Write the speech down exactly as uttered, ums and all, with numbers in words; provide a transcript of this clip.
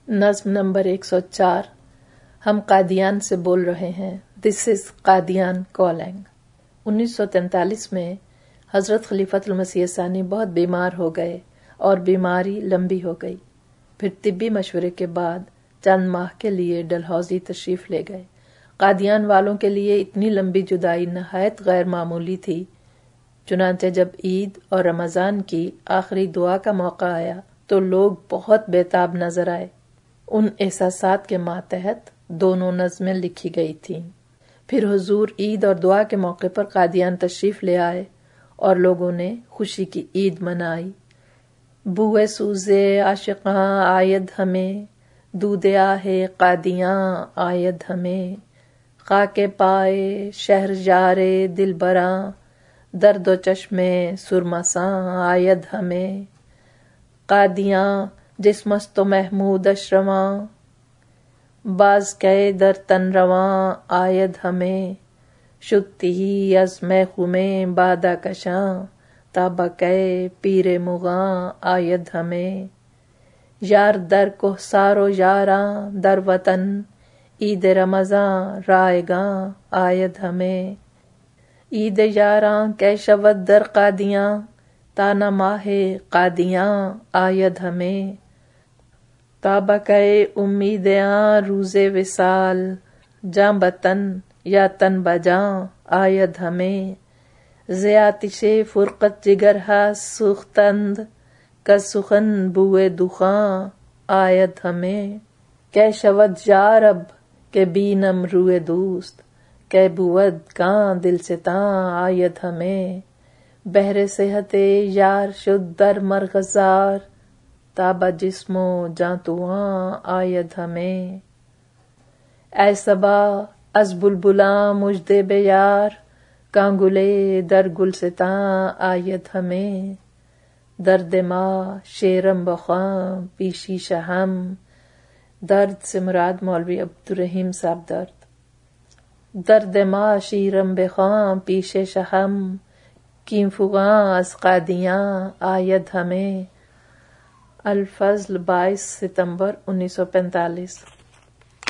نظم نمبر ایک سو چار. ہم قادیان سے بول رہے ہیں. دس از قادیان کالنگ. انیس سو تینتالیس میں حضرت خلیفۃ المسیح ثانی بہت بیمار ہو گئے اور بیماری لمبی ہو گئی. پھر طبی مشورے کے بعد چند ماہ کے لیے ڈلہوزی تشریف لے گئے. قادیان والوں کے لیے اتنی لمبی جدائی نہایت غیر معمولی تھی. چنانچہ جب عید اور رمضان کی آخری دعا کا موقع آیا تو لوگ بہت بےتاب نظر آئے. ان احساسات کے ماتحت دونوں نظمیں لکھی گئی تھیں. پھر حضور عید اور دعا کے موقع پر قادیان تشریف لے آئے اور لوگوں نے خوشی کی عید منائی. بوئے سوزے عاشقاں آید ہمیں، دودھ آہ قادیاں آید ہمیں، خاک پائے شہر جارے دل براں، درد و چشمے سرمساں آید ہمیں. قادیاں جسمست و محمود اشرواں، باز کے در تن رواں آید ہمیں. شکتی ہی از میخو میں بادہ کشاں، تابہ کے پیر مغاں آید ہمیں. یار در کو سارو یاراں در وطن، عید رمضاں رائگاں آید ہمیں. عید یاراں کے شود در قادیاں، تانا ماہ قادیاں آید ہمیں. تابہ کے امیدیاں روز وصال، جاں بتن یا تن بجاں آید ہمیں. ز آتش فرقت جگر ہا سوختند، کز سخن بوئے دخاں آید ہمیں. کہ شود یارب کہ بینم روئے دوست، کہ بود کاں دل ستاں آید ہمیں. بہر صحت یار شد در مرغزار، تابہ جسم و جاں تواں آید ہمیں. اے صبا از بلبلاں مژدے بیار، کاں گلے در گلستاں آید ہمیں. درد ما شیرم بخواں پیشی شہم، درد سے مراد مولوی عبدالرحیم صاحب درد. درد ما شیرم بخواں پیش شہم، کیں فغاں از قادیاں آید ہمیں. الفضل، بائیس ستمبر انیس سو پینتالیس.